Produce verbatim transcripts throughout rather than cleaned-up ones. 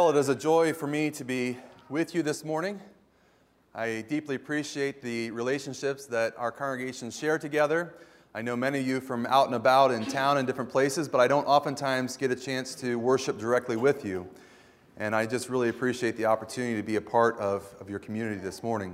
Well, it is a joy for me to be with you this morning. I deeply appreciate the relationships that our congregations share together. I know many of you from out and about in town and different places, but I don't oftentimes get a chance to worship directly with you. And I just really appreciate the opportunity to be a part of, of your community this morning.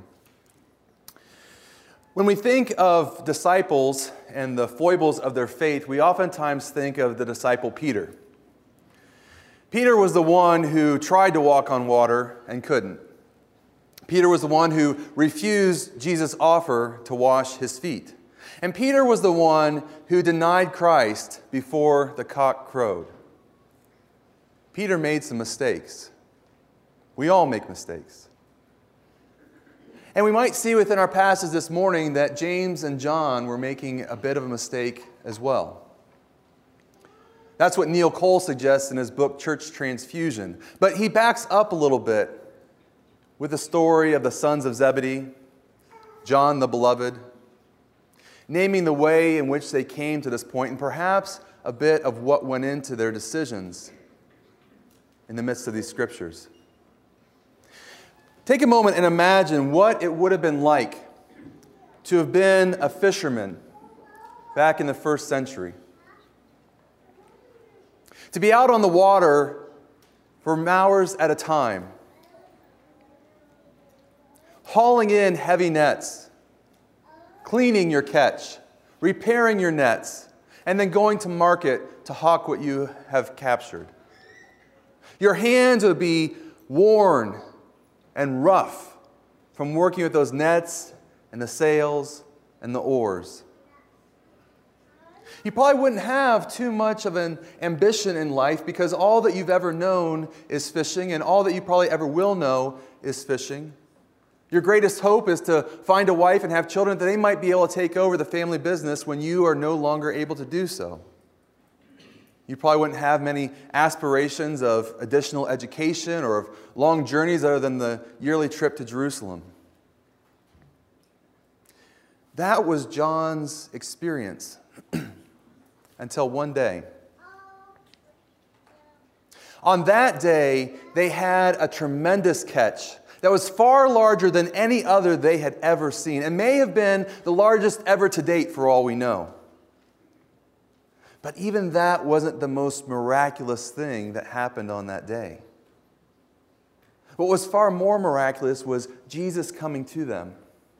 When we think of disciples and the foibles of their faith, we oftentimes think of the disciple Peter. Peter was the one who tried to walk on water and couldn't. Peter was the one who refused Jesus' offer to wash his feet. And Peter was the one who denied Christ before the cock crowed. Peter made some mistakes. We all make mistakes. And we might see within our passage this morning that James and John were making a bit of a mistake as well. That's what Neil Cole suggests in his book, Church Transfusion. But he backs up a little bit with the story of the sons of Zebedee, John the Beloved, naming the way in which they came to this point, and perhaps a bit of what went into their decisions in the midst of these scriptures. Take a moment and imagine what it would have been like to have been a fisherman back in the first century. To be out on the water for hours at a time, hauling in heavy nets, cleaning your catch, repairing your nets, and then going to market to hawk what you have captured. Your hands would be worn and rough from working with those nets and the sails and the oars. You probably wouldn't have too much of an ambition in life because all that you've ever known is fishing, and all that you probably ever will know is fishing. Your greatest hope is to find a wife and have children that they might be able to take over the family business when you are no longer able to do so. You probably wouldn't have many aspirations of additional education or of long journeys other than the yearly trip to Jerusalem. That was John's experience until one day. On that day, they had a tremendous catch that was far larger than any other they had ever seen, and may have been the largest ever to date for all we know. But even that wasn't the most miraculous thing that happened on that day. What was far more miraculous was Jesus coming to them.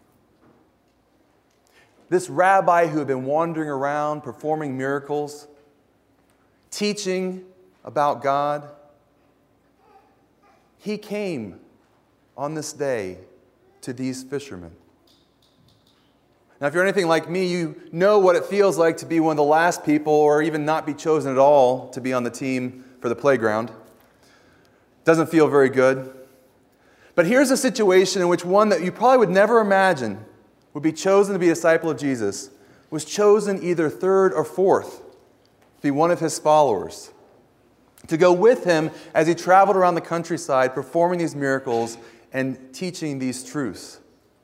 This rabbi who had been wandering around, performing miracles, teaching about God, he came on this day to these fishermen. Now, if you're anything like me, you know what it feels like to be one of the last people, or even not be chosen at all, to be on the team for the playground. Doesn't feel very good. But here's a situation in which one that you probably would never imagine would be chosen to be a disciple of Jesus was chosen either third or fourth to be one of his followers, to go with him as he traveled around the countryside performing these miracles and teaching these truths.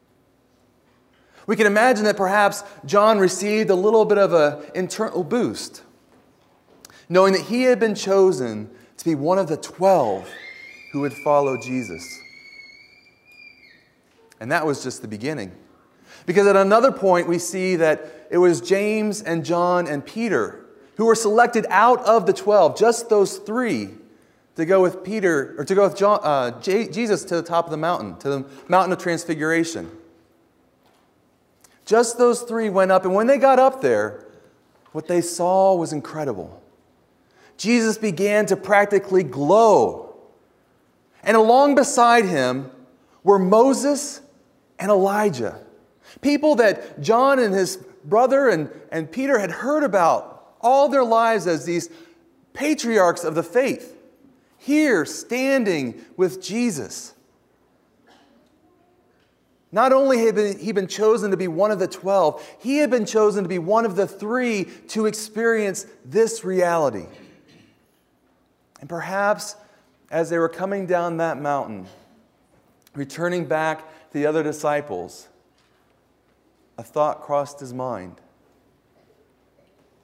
We can imagine that perhaps John received a little bit of an internal boost, knowing that he had been chosen to be one of the twelve who would follow Jesus. And that was just the beginning. Because at another point we see that it was James and John and Peter who were selected out of the twelve, just those three, to go with Peter, or to go with John, uh, J- Jesus to the top of the mountain, to the mountain of Transfiguration. Just those three went up, and when they got up there, what they saw was incredible. Jesus began to practically glow. And along beside him were Moses and Elijah, people that John and his brother and, and Peter had heard about all their lives as these patriarchs of the faith, here standing with Jesus. Not only had he been chosen to be one of the twelve, he had been chosen to be one of the three to experience this reality. And perhaps as they were coming down that mountain, returning back to the other disciples, a thought crossed his mind.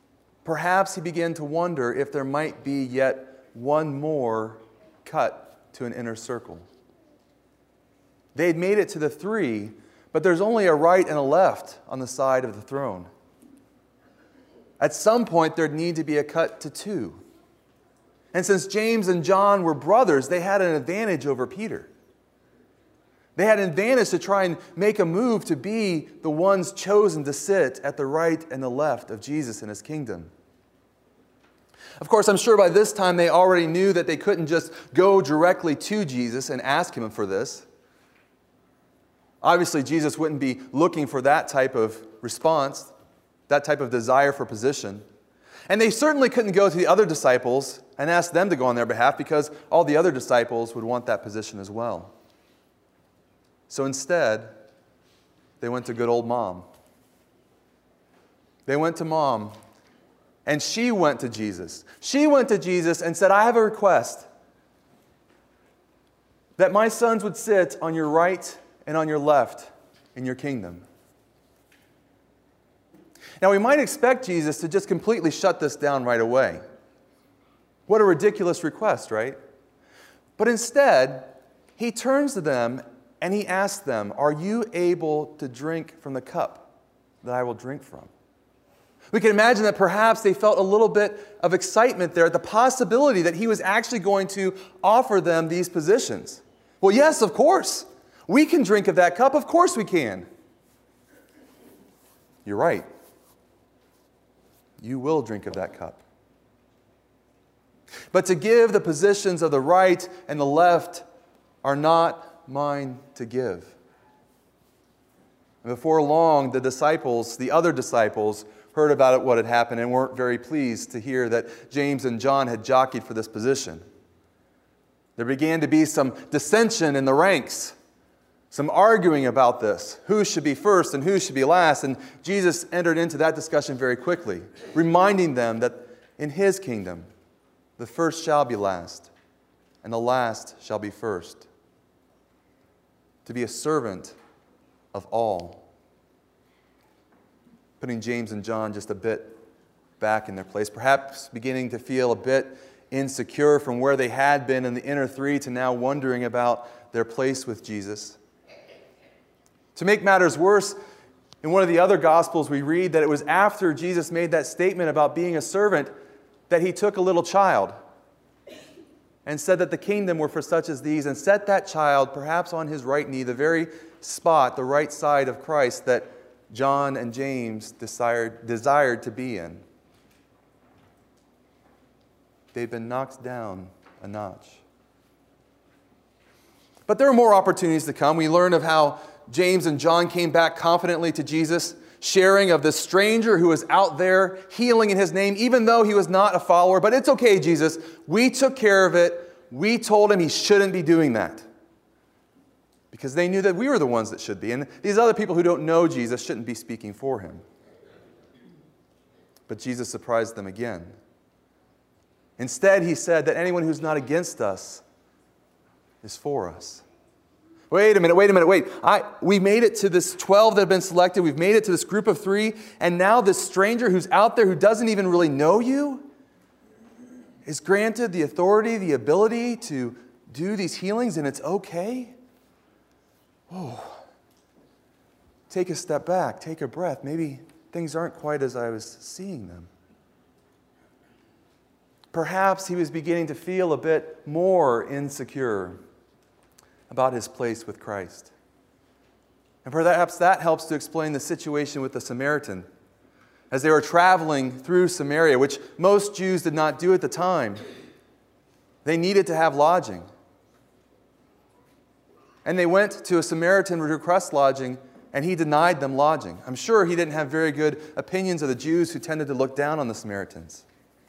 Perhaps he began to wonder if there might be yet one more cut to an inner circle. They had made it to the three, but there's only a right and a left on the side of the throne. At some point, there'd need to be a cut to two. And since James and John were brothers, they had an advantage over Peter. They had an advantage to try and make a move to be the ones chosen to sit at the right and the left of Jesus in his kingdom. Of course, I'm sure by this time they already knew that they couldn't just go directly to Jesus and ask him for this. Obviously, Jesus wouldn't be looking for that type of response, that type of desire for position. And they certainly couldn't go to the other disciples and ask them to go on their behalf because all the other disciples would want that position as well. So instead, they went to good old Mom. They went to Mom, and she went to Jesus. She went to Jesus and said, I have a request that my sons would sit on your right and on your left in your kingdom. Now, we might expect Jesus to just completely shut this down right away. What a ridiculous request, right? But instead, he turns to them and he asks them, are you able to drink from the cup that I will drink from? We can imagine that perhaps they felt a little bit of excitement there at the possibility that he was actually going to offer them these positions. Well, yes, of course. We can drink of that cup. Of course we can. You're right. You will drink of that cup. But to give the positions of the right and the left are not mine to give. And before long, the disciples, the other disciples, heard about it, what had happened, and weren't very pleased to hear that James and John had jockeyed for this position. There began to be some dissension in the ranks, some arguing about this, who should be first and who should be last, and Jesus entered into that discussion very quickly, reminding them that in his kingdom, the first shall be last, and the last shall be first. To be a servant of all. Putting James and John just a bit back in their place, perhaps beginning to feel a bit insecure from where they had been in the inner three to now wondering about their place with Jesus. To make matters worse, in one of the other Gospels we read that it was after Jesus made that statement about being a servant that he took a little child and said that the kingdom were for such as these, and set that child perhaps on his right knee, the very spot, the right side of Christ that John and James desired, desired to be in. They'd been knocked down a notch. But there are more opportunities to come. We learn of how James and John came back confidently to Jesus, sharing of this stranger who was out there healing in his name, even though he was not a follower. But it's okay, Jesus. We took care of it. We told him he shouldn't be doing that. Because they knew that we were the ones that should be. And these other people who don't know Jesus shouldn't be speaking for him. But Jesus surprised them again. Instead, he said that anyone who's not against us is for us. Wait a minute, wait a minute, wait. I, we made it to this twelve that have been selected. We've made it to this group of three. And now this stranger who's out there who doesn't even really know you is granted the authority, the ability to do these healings, and it's okay? Oh, take a step back, take a breath. Maybe things aren't quite as I was seeing them. Perhaps he was beginning to feel a bit more insecure about his place with Christ. And perhaps that helps to explain the situation with the Samaritan. As they were traveling through Samaria, which most Jews did not do at the time, they needed to have lodging. And they went to a Samaritan to request lodging, and he denied them lodging. I'm sure he didn't have very good opinions of the Jews who tended to look down on the Samaritans.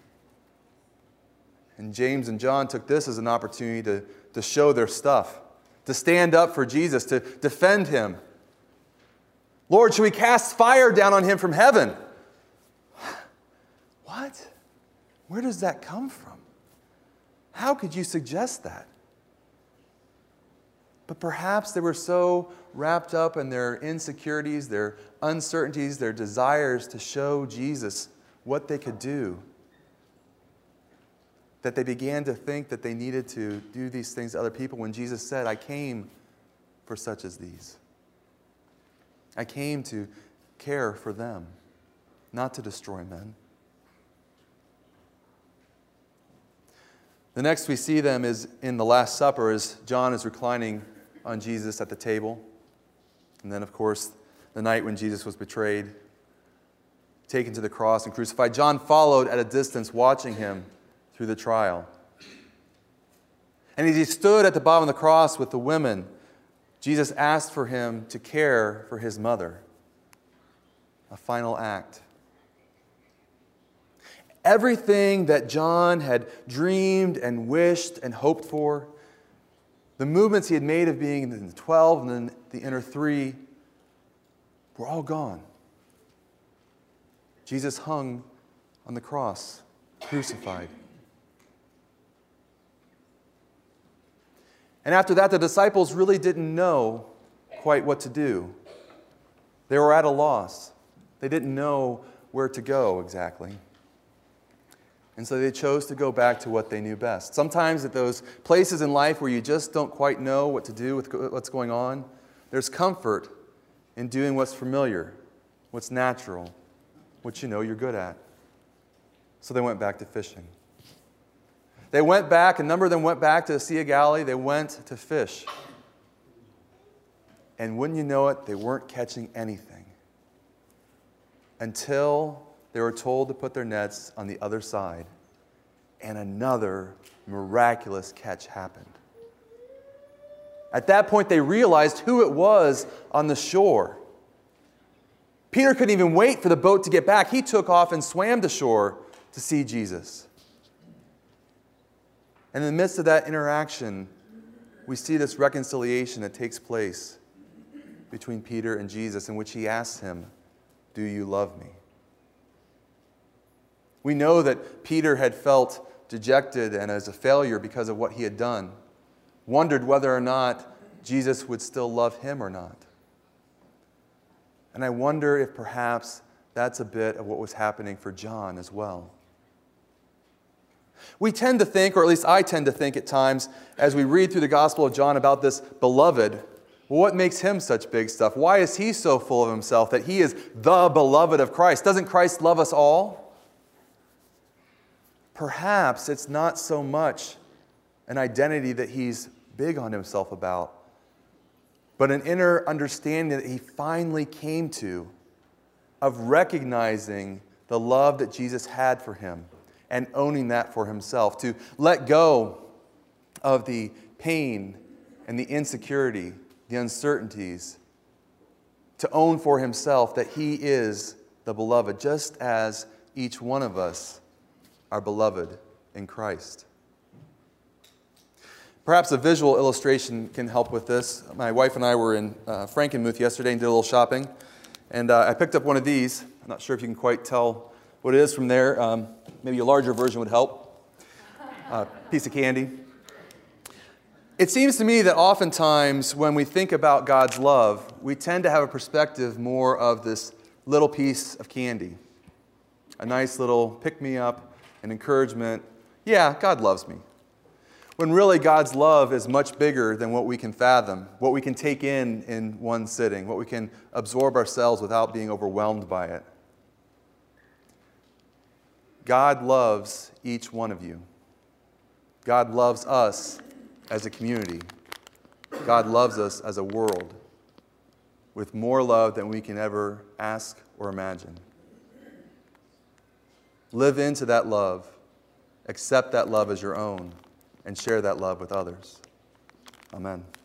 And James and John took this as an opportunity to, to show their stuff, to stand up for Jesus, to defend him. Lord, should we cast fire down on him from heaven? What? Where does that come from? How could you suggest that? But perhaps they were so wrapped up in their insecurities, their uncertainties, their desires to show Jesus what they could do, that they began to think that they needed to do these things to other people when Jesus said, I came for such as these. I came to care for them, not to destroy men. The next we see them is in the Last Supper as John is reclining on Jesus at the table. And then, of course, the night when Jesus was betrayed, taken to the cross and crucified. John followed at a distance, watching him through the trial. And as he stood at the bottom of the cross with the women, Jesus asked for him to care for his mother. A final act. Everything that John had dreamed and wished and hoped for, the movements he had made of being in the twelve and then the inner three, were all gone. Jesus hung on the cross, crucified. And after that, the disciples really didn't know quite what to do. They were at a loss. They didn't know where to go exactly. And so they chose to go back to what they knew best. Sometimes at those places in life where you just don't quite know what to do with what's going on, there's comfort in doing what's familiar, what's natural, what you know you're good at. So they went back to fishing. They went back, a number of them went back to the Sea of Galilee. They went to fish. And wouldn't you know it, they weren't catching anything until they were told to put their nets on the other side, and another miraculous catch happened. At that point, they realized who it was on the shore. Peter couldn't even wait for the boat to get back. He took off and swam to shore to see Jesus. And in the midst of that interaction, we see this reconciliation that takes place between Peter and Jesus, in which he asks him, "Do you love me?" We know that Peter had felt dejected and as a failure because of what he had done, wondered whether or not Jesus would still love him or not. And I wonder if perhaps that's a bit of what was happening for John as well. We tend to think, or at least I tend to think at times, as we read through the Gospel of John about this beloved, well, what makes him such big stuff? Why is he so full of himself that he is the beloved of Christ? Doesn't Christ love us all? Perhaps it's not so much an identity that he's big on himself about, but an inner understanding that he finally came to of recognizing the love that Jesus had for him and owning that for himself, to let go of the pain and the insecurity, the uncertainties, to own for himself that he is the beloved, just as each one of us are beloved in Christ. Perhaps a visual illustration can help with this. My wife and I were in uh, Frankenmuth yesterday and did a little shopping, and uh, I picked up one of these. I'm not sure if you can quite tell what it is from there. Um, maybe a larger version would help. A uh, piece of candy. It seems to me that oftentimes when we think about God's love, we tend to have a perspective more of this little piece of candy. A nice little pick-me-up, an encouragement. Yeah, God loves me. When really God's love is much bigger than what we can fathom, what we can take in in one sitting, what we can absorb ourselves without being overwhelmed by it. God loves each one of you. God loves us as a community. God loves us as a world with more love than we can ever ask or imagine. Live into that love. Accept that love as your own and share that love with others. Amen.